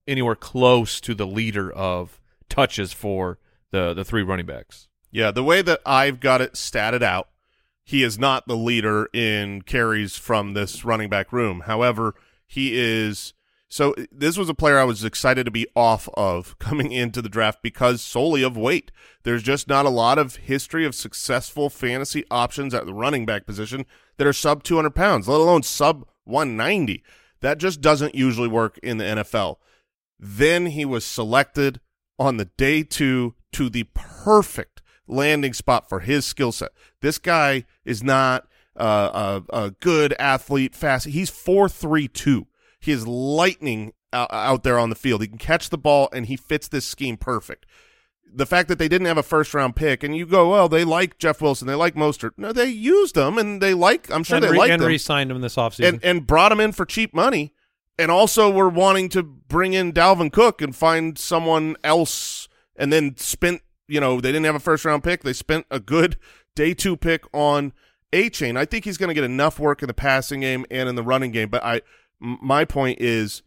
anywhere close to the leader of touches for the the three running backs. Yeah, the way that I've got it statted out, he is not the leader in carries from this running back room. However, he is – so this was a player I was excited to be off of coming into the draft because solely of weight. There's just not a lot of history of successful fantasy options at the running back position that are sub two hundred pounds, let alone sub one ninety. That just doesn't usually work in the N F L. Then he was selected on the day two to the perfect landing spot for his skill set. This guy is not uh, a, a good athlete, fast. He's four three two. He is lightning out, out there on the field. He can catch the ball, and he fits this scheme perfect. The fact that they didn't have a first-round pick, and you go, well, they like Jeff Wilson, they like Mostert. No, they used him, and they like. I'm sure and they re- liked and him. re-signed him this offseason. And, and brought him in for cheap money, and also were wanting to bring in Dalvin Cook and find someone else, and then spent, you know, they didn't have a first-round pick. They spent a good day two pick on A-Chain. I think he's going to get enough work in the passing game and in the running game, but I, my point is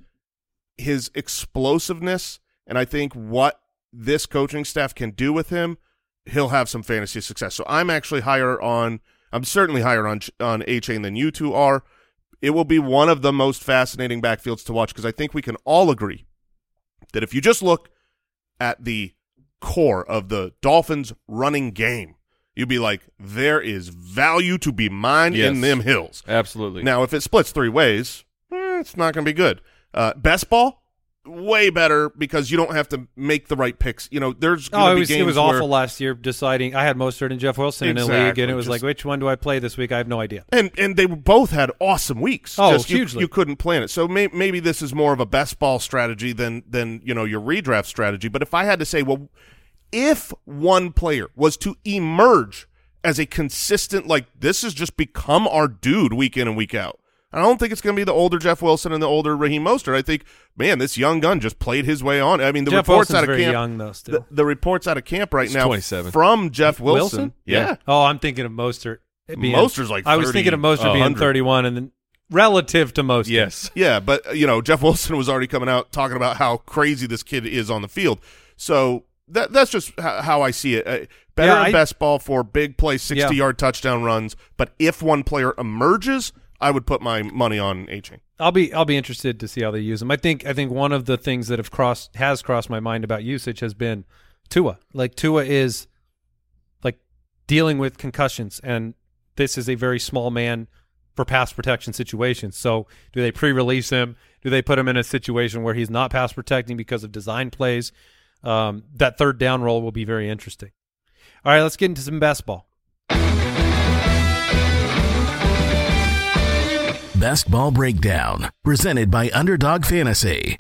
his explosiveness, and I think what this coaching staff can do with him, he'll have some fantasy success. So I'm actually higher on – I'm certainly higher on on A-Chain than you two are. It will be one of the most fascinating backfields to watch because I think we can all agree that if you just look at the core of the Dolphins' running game, you'd be like, there is value to be mined Yes. in them hills. Absolutely. Now, if it splits three ways, eh, it's not going to be good. Uh, best ball, way better because you don't have to make the right picks. You know, there's going to Oh, it be was, games it was where, awful last year deciding. I had Mostert and Jeff Wilson in a league, Exactly, and it was just- like, which one do I play this week? I have no idea. And and they both had awesome weeks. Oh, Just you, hugely. You couldn't plan it. So may, maybe this is more of a best ball strategy than than you know your redraft strategy. But if I had to say, well, if one player was to emerge as a consistent, like this has just become our dude week in and week out, I don't think it's going to be the older Jeff Wilson and the older Raheem Mostert. I think, man, this young gun just played his way on. I mean, the Jeff reports Wilson's out of very camp, young, though, still. The, the reports out of camp right He's now twenty-seven. from Jeff Wilson, Wilson? yeah, Oh, I'm thinking of Mostert. being- Mostert's like I was thirty, thinking of Mostert uh, being one hundred. thirty-one, and then relative to Mostert. Yes. Yeah, but, uh, you know, Jeff Wilson was already coming out talking about how crazy this kid is on the field. So that that's just h- how I see it. Uh, better Yeah, and I- best ball for big play, Yeah. sixty-yard touchdown runs. But if one player emerges, I would put my money on A-Chain. I'll be I'll be interested to see how they use him. I think I think one of the things that have crossed has crossed my mind about usage has been Tua. Like Tua is like dealing with concussions, and this is a very small man for pass protection situations. So do they pre-release him? Do they put him in a situation where he's not pass protecting because of design plays? Um, that third down role will be very interesting. All right, let's get into some best ball. Best Ball Breakdown, presented by Underdog Fantasy.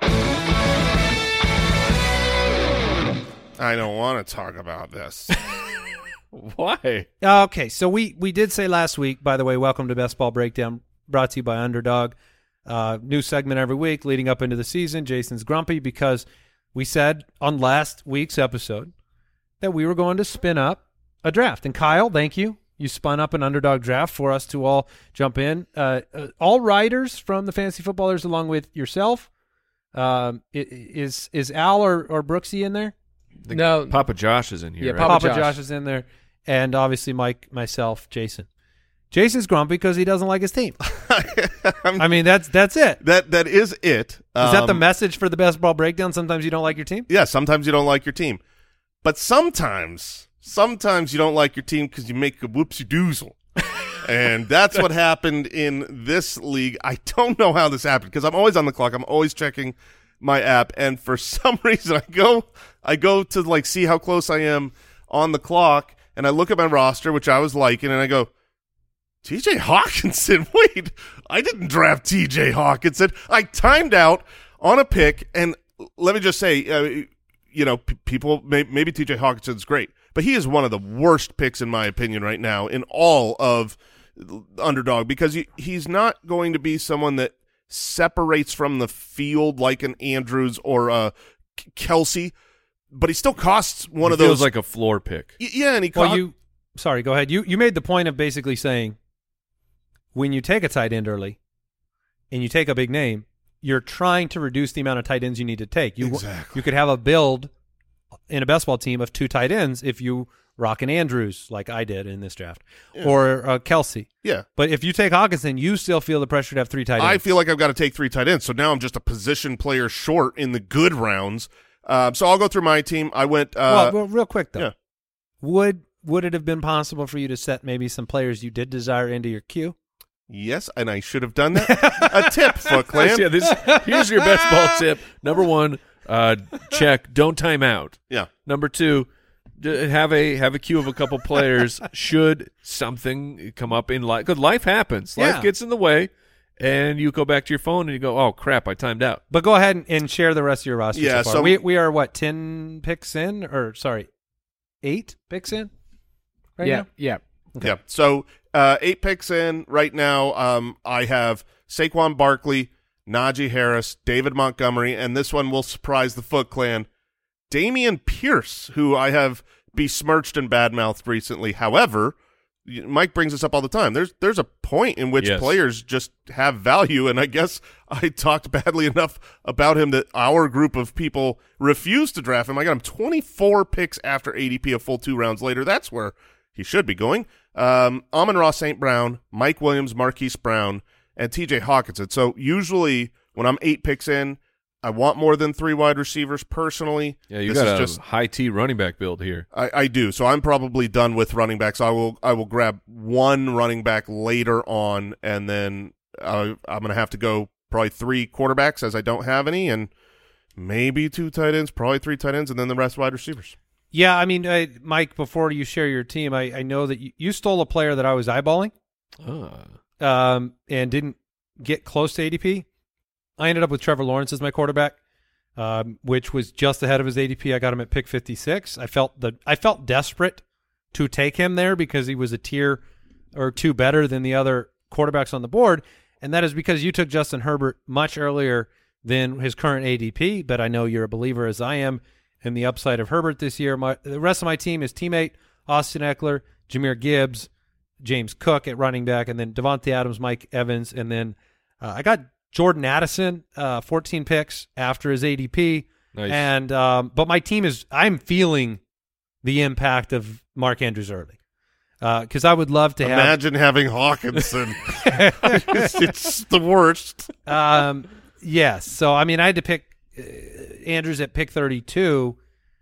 I don't want to talk about this. Why? Okay, so we we did say last week, by the way, welcome to Best Ball Breakdown, brought to you by Underdog. Uh, new segment every week leading up into the season. Jason's grumpy because we said on last week's episode that we were going to spin up a draft. And Kyle, thank you. You spun up an Underdog draft for us to all jump in. Uh, uh, all writers from the Fantasy Footballers along with yourself. Um, i- is is Al or, or Brooksy in there? The No. Papa Josh is in here. Yeah, right? Papa Papa Josh. Josh. is in there, and obviously Mike, myself, Jason. Jason's grumpy because he doesn't like his team. I mean, that's that's it. Is that that is it. that the Um, message for the Best Ball Breakdown? Sometimes you don't like your team. Yeah, sometimes you don't like your team. But sometimes, sometimes you don't like your team because you make a whoopsie-doozle. And that's what happened in this league. I don't know how this happened because I'm always on the clock. I'm always checking my app. And for some reason, I go I go to, like, see how close I am on the clock, and I look at my roster, which I was liking, and I go, T J Hawkinson, wait, I didn't draft T J Hawkinson. I timed out on a pick, and let me just say, uh, you know, p- people, may- maybe T J Hawkinson's great, but he is one of the worst picks, in my opinion, right now in all of Underdog because he, he's not going to be someone that separates from the field like an Andrews or a Kelsey, but he still costs one He of those. feels like a floor pick. Y- yeah, and he Well, cost, you sorry, go ahead. You you made the point of basically saying when you take a tight end early and you take a big name, you're trying to reduce the amount of tight ends you need to take. You Exactly. you could have a build in a best ball team of two tight ends if you rock an Andrews like I did in this draft, Yeah. or uh, Kelsey. Yeah. But if you take Hawkinson, you still feel the pressure to have three tight ends. I feel like I've got to take three tight ends, so now I'm just a position player short in the good rounds. Uh, so I'll go through my team. I went uh, well, well, real quick though. yeah. Would would it have been possible for you to set maybe some players you did desire into your queue? Yes, and I should have done that. A tip, Foot Clan. Yeah, this, here's your best ball tip. Number one, uh, check, don't time out. Yeah. Number two, d- have a have a queue of a couple players should something come up in life. Because life happens. Life Yeah. gets in the way, and you go back to your phone and you go, oh, crap, I timed out. But go ahead and, and share the rest of your roster. Yeah, so, far. so- we we are what ten picks in, or sorry, eight picks in. Right yeah, now? yeah. Yeah. So uh, eight picks in right now. Um, I have Saquon Barkley, Najee Harris, David Montgomery, and this one will surprise the Foot Clan, Damian Pierce, who I have besmirched and badmouthed recently. However, y- Mike brings this up all the time. There's there's a point in which Yes. players just have value, and I guess I talked badly enough about him that our group of people refused to draft him. I got him twenty-four picks after A D P, a full two rounds later. That's where he should be going. Um, Amon-Ra Saint Brown, Mike Williams, Marquise Brown, and T J Hawkinson. So usually when I'm eight picks in, I want more than three wide receivers personally. Yeah, you This got a is just high T running back build here. I, I do. So I'm probably done with running backs. I will I will grab one running back later on, and then uh, I'm going to have to go probably three quarterbacks as I don't have any, and maybe two tight ends, probably three tight ends, and then the rest wide receivers. Yeah, I mean, uh, Mike, before you share your team, I, I know that you, you stole a player that I was eyeballing Ah. um, and didn't get close to A D P. I ended up with Trevor Lawrence as my quarterback, um, which was just ahead of his A D P. I got him at pick fifty-six. I felt the I felt desperate to take him there because he was a tier or two better than the other quarterbacks on the board, and that is because you took Justin Herbert much earlier than his current A D P, but I know you're a believer as I am in the upside of Herbert this year. My, the rest of my team is teammate Austin Eckler, Jahmyr Gibbs, James Cook at running back, and then Devontae Adams, Mike Evans, and then uh, I got Jordan Addison, uh, fourteen picks after his A D P. Nice. And um, but my team is I'm feeling the impact of Mark Andrews early because uh, I would love to have. Imagine having Hawkinson. it's, it's the worst. Um, yes. So, I mean, I had to pick uh, Andrews at pick thirty-two.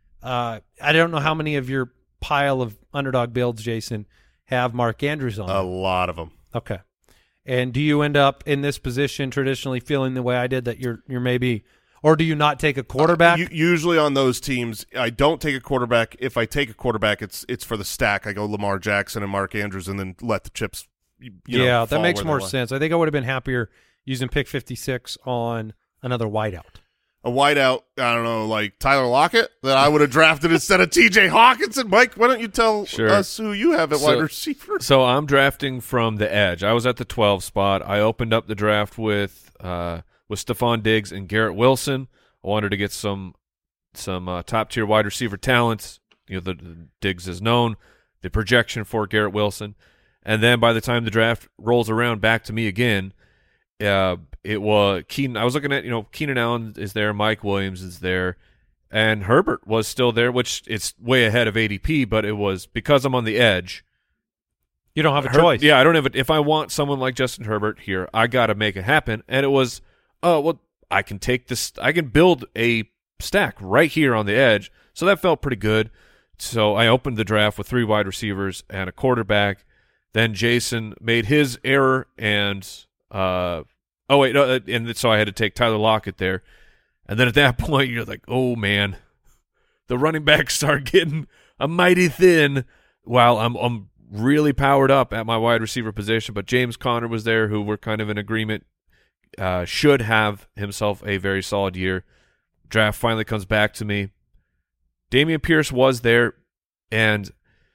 Uh, I don't know how many of your pile of underdog builds, Jason, have Mark Andrews on. A lot of them. Okay. And do you end up in this position traditionally feeling the way I did that you're you're maybe, or do you not take a quarterback? Uh, u- usually on those teams, I don't take a quarterback. If I take a quarterback, it's it's for the stack. I go Lamar Jackson and Mark Andrews, and then let the chips. You know, yeah, that fall makes where they more lie. sense. I think I would have been happier using pick fifty-six on another wideout. A wideout, I don't know, like Tyler Lockett that I would have drafted instead of T J Hawkinson. Mike, why don't you tell Sure. us who you have at So- wide receiver? So I'm drafting from the edge. I was at the twelve spot. I opened up the draft with uh, with Stephon Diggs and Garrett Wilson. I wanted to get some some uh, top tier wide receiver talents. You know, the, the Diggs is known, the projection for Garrett Wilson, and then by the time the draft rolls around back to me again, uh, it was Keenan. I was looking at you know Keenan Allen is there, Mike Williams is there, and Herbert was still there, which it's way ahead of A D P, but it was because I'm on the edge. You don't have a Her- choice. Yeah, I don't have it. If I want someone like Justin Herbert here, I got to make it happen. And it was, oh, well, I can take this, I can build a stack right here on the edge. So that felt pretty good. So I opened the draft with three wide receivers and a quarterback. Then Jason made his error and, uh, oh, wait, no, and so I had to take Tyler Lockett there. And then at that point, you're like, oh, man, the running backs start getting a mighty thin while I'm, I'm really powered up at my wide receiver position. But James Conner was there, who we're kind of in agreement, uh, should have himself a very solid year. Draft finally comes back to me. Damian Pierce was there, and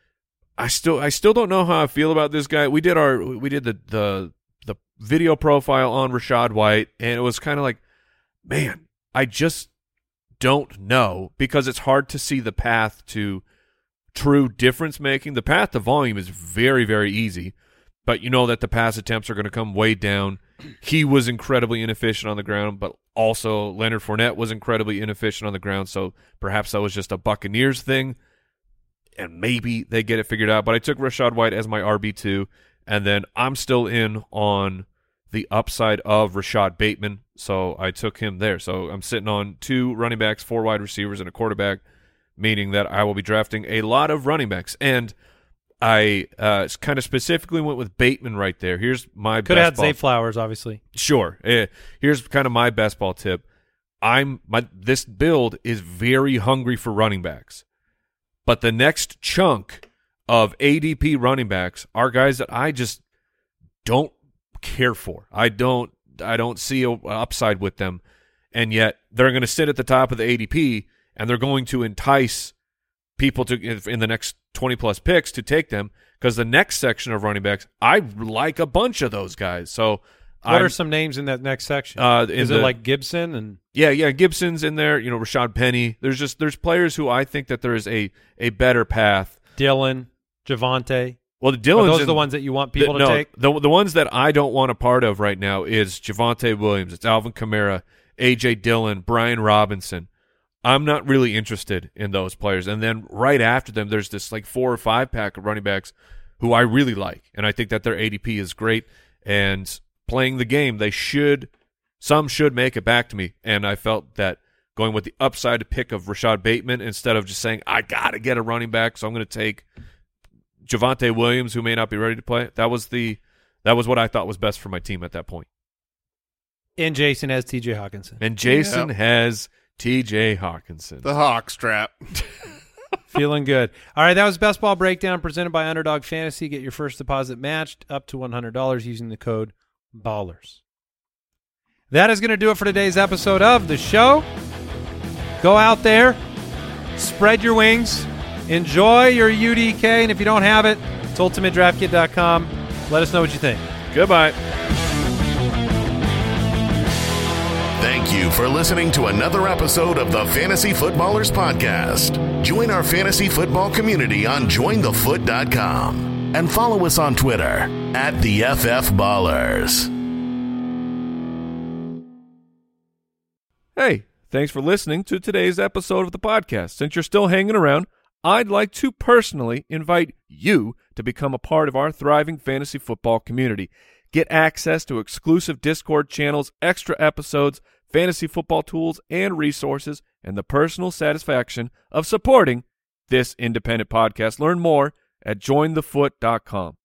I still I still don't know how I feel about this guy. We did our we did the the the video profile on Rachaad White, and it was kind of like, man, I just don't know, because it's hard to see the path to true difference making. The path to volume is very, very easy, but you know that the pass attempts are going to come way down. he was incredibly inefficient on the ground, but also Leonard Fournette was incredibly inefficient on the ground, so perhaps that was just a Buccaneers thing, and maybe they get it figured out. But I took Rachaad White as my R B two, and then I'm still in on the upside of Rashad Bateman, so I took him there. So I'm sitting on two running backs, four wide receivers, and a quarterback, meaning that I will be drafting a lot of running backs. And I uh, kind of specifically went with Bateman right there. Here's my Could best have had ball. Zay Flowers, obviously. Sure. Uh, here's kind of my best ball tip. I'm my this build is very hungry for running backs, but the next chunk of A D P running backs are guys that I just don't care for. I don't I don't see a upside with them, and yet they're going to sit at the top of the A D P, and they're going to entice people to in the next twenty plus picks to take them, because the next section of running backs, I like a bunch of those guys. So what I'm, are some names in that next section? Uh, Is the, it like Gibson and yeah, yeah, Gibson's in there. You know, Rashad Penny. There's just there's players who I think that there is a a better path. Dylan, Javonte? Well, the Dylan's Are those in, the ones that you want people the, to no, take? The the ones that I don't want a part of right now is Javonte Williams, it's Alvin Kamara, A J Dillon, Brian Robinson. I'm not really interested in those players. And then right after them, there's this like four or five pack of running backs who I really like, and I think that their A D P is great. And playing the game, they should some should make it back to me. And I felt that going with the upside pick of Rashad Bateman instead of just saying I got to get a running back, so I'm going to take Javonte Williams, who may not be ready to play. That was the that was what I thought was best for my team at that point. And Jason has T J Hawkinson. And Jason Yep. has T J Hawkinson. The Hawk strap. Feeling good. All right, that was Best Ball Breakdown presented by Underdog Fantasy. Get your first deposit matched up to one hundred dollars using the code BALLERS. That is going to do it for today's episode of the show. Go out there, spread your wings, enjoy your U D K, and if you don't have it, it's ultimate draft kit dot com. Let us know what you think. Goodbye. Thank you for listening to another episode of the Fantasy Footballers Podcast. Join our fantasy football community on join the foot dot com and follow us on Twitter at the F F Ballers. Hey, thanks for listening to today's episode of the podcast. Since you're still hanging around, I'd like to personally invite you to become a part of our thriving fantasy football community. Get access to exclusive Discord channels, extra episodes, fantasy football tools and resources, and the personal satisfaction of supporting this independent podcast. Learn more at join the foot dot com.